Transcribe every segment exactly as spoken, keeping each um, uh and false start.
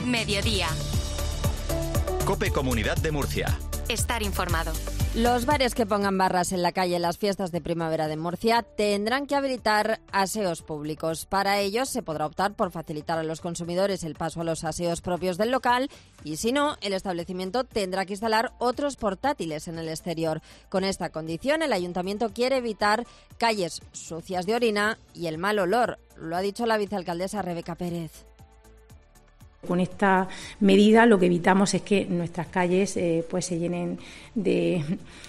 Mediodía. COPE Comunidad de Murcia. Estar informado. Los bares que pongan barras en la calle en las fiestas de primavera de Murcia tendrán que habilitar aseos públicos. Para ello se podrá optar por facilitar a los consumidores el paso a los aseos propios del local y, si no, el establecimiento tendrá que instalar otros portátiles en el exterior. Con esta condición, el ayuntamiento quiere evitar calles sucias de orina y el mal olor. Lo ha dicho la vicealcaldesa Rebeca Pérez. Con esta medida lo que evitamos es que nuestras calles eh, pues se llenen de,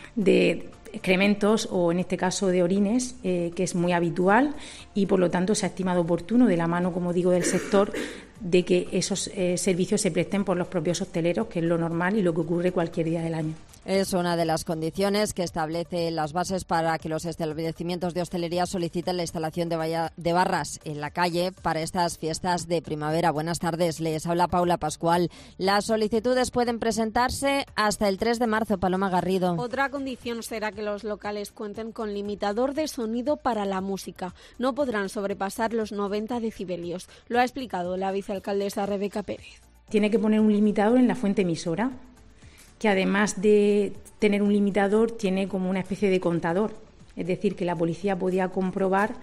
de excrementos o, en este caso, de orines, eh, que es muy habitual, y por lo tanto se ha estimado oportuno, de la mano, como digo, del sector, de que esos eh, servicios se presten por los propios hosteleros, que es lo normal y lo que ocurre cualquier día del año. Es una de las condiciones que establece las bases para que los establecimientos de hostelería soliciten la instalación de, valla, de barras en la calle para estas fiestas de primavera. Buenas tardes, les habla Paula Pascual. Las solicitudes pueden presentarse hasta el tres de marzo. Paloma Garrido. Otra condición será que los locales cuenten con limitador de sonido para la música. No podrán sobrepasar los noventa decibelios. Lo ha explicado la vicealcaldesa Rebeca Pérez. Tiene que poner un limitador en la fuente emisora, que además de tener un limitador tiene como una especie de contador, es decir, que la policía podía comprobar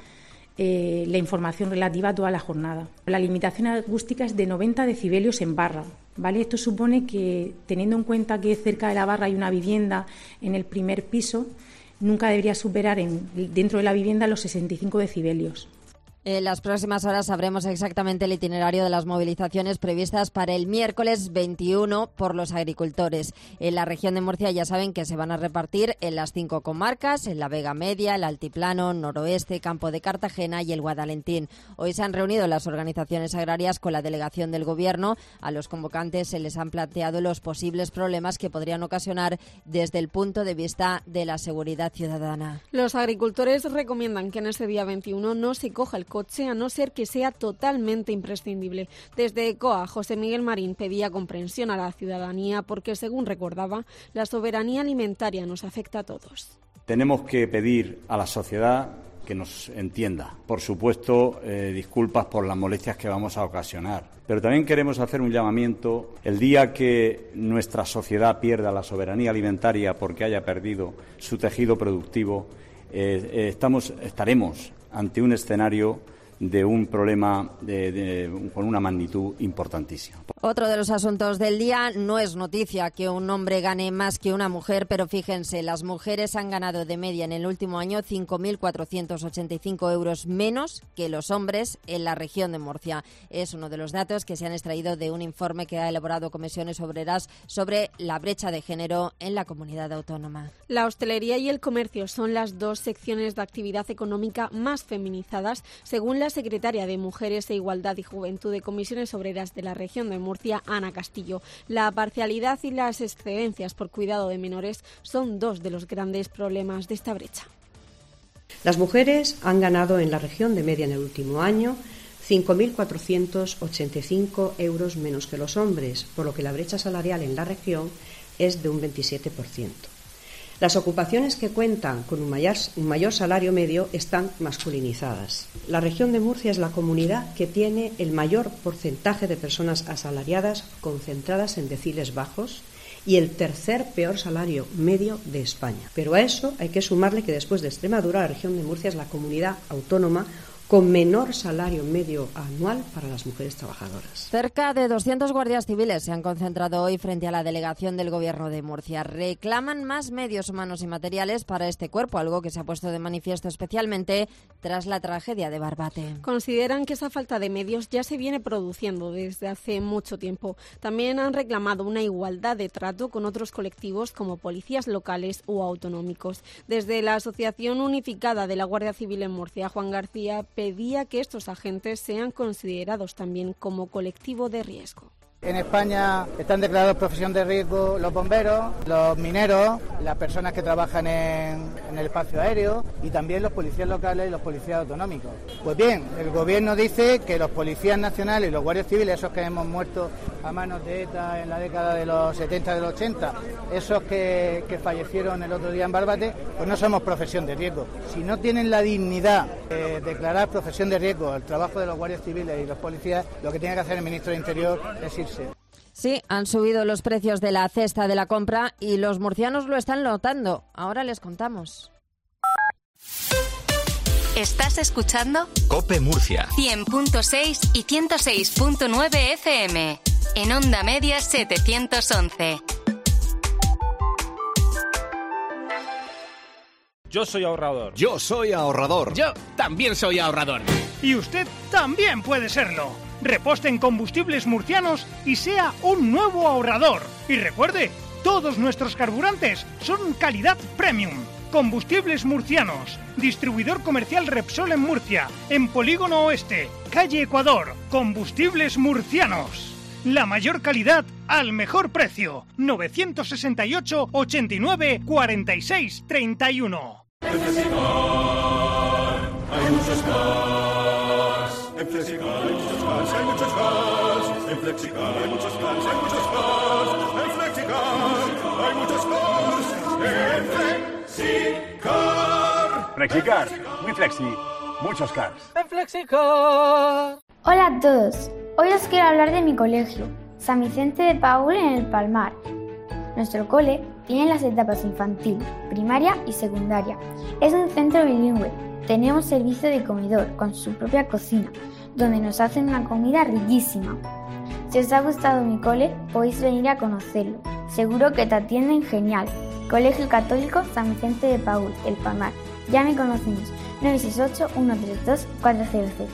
eh, la información relativa a toda la jornada. La limitación acústica es de noventa decibelios en barra, ¿vale? Esto supone que, teniendo en cuenta que cerca de la barra hay una vivienda en el primer piso, nunca debería superar en, dentro de la vivienda los sesenta y cinco decibelios. En las próximas horas sabremos exactamente el itinerario de las movilizaciones previstas para el miércoles veintiuno por los agricultores. En la región de Murcia ya saben que se van a repartir en las cinco comarcas, en la Vega Media, el Altiplano, Noroeste, Campo de Cartagena y el Guadalentín. Hoy se han reunido las organizaciones agrarias con la delegación del Gobierno. A los convocantes se les han planteado los posibles problemas que podrían ocasionar desde el punto de vista de la seguridad ciudadana. Los agricultores recomiendan que en ese día veintiuno no se coja el coche, a no ser que sea totalmente imprescindible. Desde ECOA, José Miguel Marín pedía comprensión a la ciudadanía porque, según recordaba, la soberanía alimentaria nos afecta a todos. Tenemos que pedir a la sociedad que nos entienda. Por supuesto, eh, disculpas por las molestias que vamos a ocasionar. Pero también queremos hacer un llamamiento. El día que nuestra sociedad pierda la soberanía alimentaria porque haya perdido su tejido productivo, eh, eh, estamos, estaremos ante un escenario de un problema de, de, con una magnitud importantísima. Otro de los asuntos del día: no es noticia que un hombre gane más que una mujer, pero fíjense, las mujeres han ganado de media en el último año cinco mil cuatrocientos ochenta y cinco euros menos que los hombres en la región de Murcia. Es uno de los datos que se han extraído de un informe que ha elaborado Comisiones Obreras sobre la brecha de género en la comunidad autónoma. La hostelería y el comercio son las dos secciones de actividad económica más feminizadas, según la secretaria de Mujeres e Igualdad y Juventud de Comisiones Obreras de la región de Murcia, Ana Castillo. La parcialidad y las excedencias por cuidado de menores son dos de los grandes problemas de esta brecha. Las mujeres han ganado en la región de media en el último año cinco mil cuatrocientos ochenta y cinco euros menos que los hombres, por lo que la brecha salarial en la región es de un veintisiete por ciento. Las ocupaciones que cuentan con un mayor, un mayor salario medio están masculinizadas. La región de Murcia es la comunidad que tiene el mayor porcentaje de personas asalariadas concentradas en deciles bajos y el tercer peor salario medio de España. Pero a eso hay que sumarle que después de Extremadura, la región de Murcia es la comunidad autónoma con menor salario medio anual para las mujeres trabajadoras. Cerca de doscientos guardias civiles se han concentrado hoy frente a la delegación del Gobierno de Murcia. Reclaman más medios humanos y materiales para este cuerpo, algo que se ha puesto de manifiesto especialmente tras la tragedia de Barbate. Consideran que esa falta de medios ya se viene produciendo desde hace mucho tiempo. También han reclamado una igualdad de trato con otros colectivos como policías locales o autonómicos. Desde la Asociación Unificada de la Guardia Civil en Murcia, Juan García pedía que estos agentes sean considerados también como colectivo de riesgo. En España están declarados profesión de riesgo los bomberos, los mineros, las personas que trabajan en, en el espacio aéreo y también los policías locales y los policías autonómicos. Pues bien, el gobierno dice que los policías nacionales y los guardias civiles, esos que hemos muerto a manos de ETA en la década de los setenta, de los ochenta, esos que, que fallecieron el otro día en Barbate, pues no somos profesión de riesgo. Si no tienen la dignidad de declarar profesión de riesgo el trabajo de los guardias civiles y los policías, lo que tiene que hacer el ministro de Interior es irse. Sí, han subido los precios de la cesta de la compra y los murcianos lo están notando. Ahora les contamos. ¿Estás escuchando? COPE Murcia. cien punto seis y ciento seis punto nueve F M. En Onda Media setecientos once. Yo soy ahorrador. Yo soy ahorrador. Yo también soy ahorrador. Y usted también puede serlo. Reposte en Combustibles Murcianos y sea un nuevo ahorrador. Y recuerde, todos nuestros carburantes son calidad premium. Combustibles Murcianos, distribuidor comercial Repsol en Murcia, en Polígono Oeste, calle Ecuador. Combustibles Murcianos, la mayor calidad al mejor precio. novecientos sesenta y ocho, ochenta y nueve, cuarenta y seis, treinta y uno. En Flexicar hay muchos cars. En Flexicar hay muchos cars, hay muchos cars. En Flexicar hay muchos cars, hay muchos cars. En Flexicar hay muchos cars. En Flexicar. Flexicar, muy flexi, muchos cars. En Flexicar. Hola a todos. Hoy os quiero hablar de mi colegio, San Vicente de Paúl en el Palmar. Nuestro cole tiene las etapas infantil, primaria y secundaria. Es un centro bilingüe. Tenemos servicio de comedor con su propia cocina, donde nos hacen una comida riquísima. Si os ha gustado mi cole, podéis venir a conocerlo. Seguro que te atienden genial. Colegio Católico San Vicente de Paúl, El Palmar. Ya me conocéis. nueve seis ocho, uno tres dos, cuatro cero cero.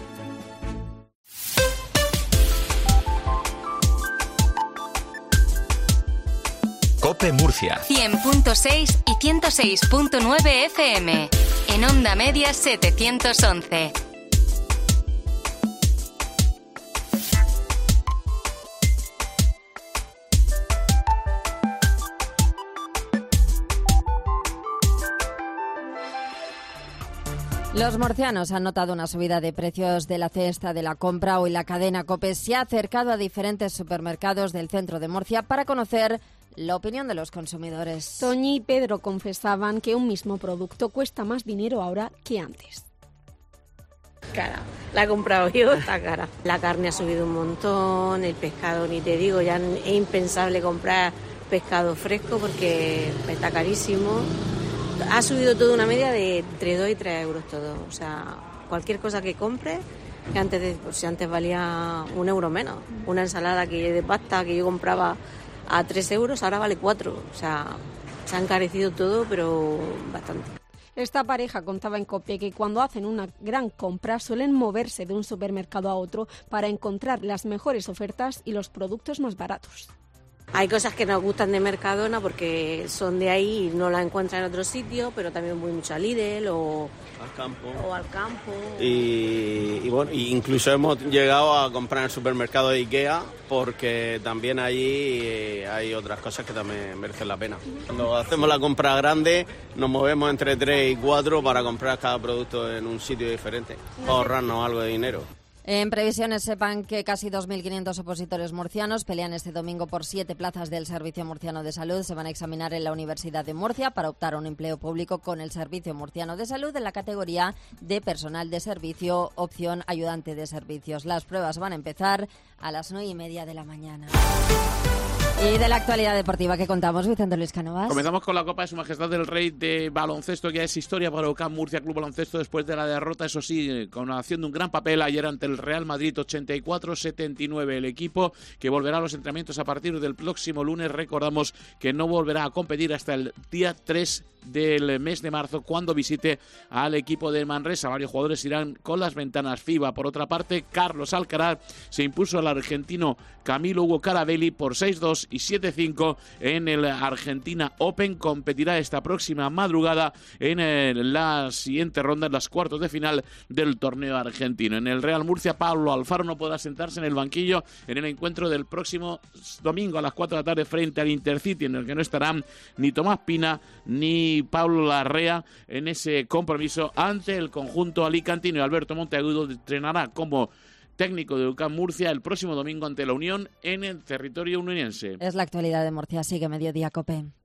COPE Murcia. cien punto seis y ciento seis punto nueve F M. En Onda Media setecientos once. Los murcianos han notado una subida de precios de la cesta de la compra. Hoy la cadena COPE se ha acercado a diferentes supermercados del centro de Murcia para conocer la opinión de los consumidores. Toñi y Pedro confesaban que un mismo producto cuesta más dinero ahora que antes. Cara, la he comprado yo, está cara. La carne ha subido un montón, el pescado ni te digo, ya es impensable comprar pescado fresco porque está carísimo. Ha subido toda una media de entre dos y tres euros todo. O sea, cualquier cosa que compre, que antes de, pues, si antes valía un euro menos. Una ensalada que de pasta que yo compraba a tres euros, ahora vale cuatro. O sea, se ha encarecido todo, pero bastante. Esta pareja contaba en COPE que cuando hacen una gran compra suelen moverse de un supermercado a otro para encontrar las mejores ofertas y los productos más baratos. Hay cosas que nos gustan de Mercadona porque son de ahí y no las encuentran en otro sitio, pero también voy mucho a Lidl o al campo. O al campo. Y, y bueno, incluso hemos llegado a comprar en el supermercado de Ikea porque también allí hay otras cosas que también merecen la pena. Cuando hacemos la compra grande nos movemos entre tres y cuatro para comprar cada producto en un sitio diferente, para ahorrarnos algo de dinero. En previsiones sepan que casi dos mil quinientos opositores murcianos pelean este domingo por siete plazas del Servicio Murciano de Salud. Se van a examinar en la Universidad de Murcia para optar a un empleo público con el Servicio Murciano de Salud en la categoría de personal de servicio, opción ayudante de servicios. Las pruebas van a empezar a las nueve y media de la mañana. Y de la actualidad deportiva que contamos, Vicente Luis Cánovas. Comenzamos con la Copa de Su Majestad del Rey de baloncesto, que ya es historia para O C A M Murcia Club Baloncesto después de la derrota, eso sí, con, haciendo un gran papel ayer ante el Real Madrid, ochenta y cuatro setenta y nueve. El equipo que volverá a los entrenamientos a partir del próximo lunes, recordamos que no volverá a competir hasta el día tres del mes de marzo, cuando visite al equipo de Manresa. Varios jugadores irán con las ventanas FIBA. Por otra parte, Carlos Alcaraz se impuso al argentino Camilo Hugo Carabelli por seis dos y siete cinco en el Argentina Open. Competirá esta próxima madrugada en el, la siguiente ronda, en las cuartos de final del torneo argentino. En el Real Murcia, Pablo Alfaro no podrá sentarse en el banquillo en el encuentro del próximo domingo a las cuatro de la tarde frente al Intercity, en el que no estarán ni Tomás Pina ni Pablo Larrea en ese compromiso ante el conjunto alicantino. Y Alberto Monteagudo entrenará como técnico de UCAM Murcia, el próximo domingo ante la Unión en el territorio uniense. Es la actualidad de Murcia. Sigue Mediodía COPE.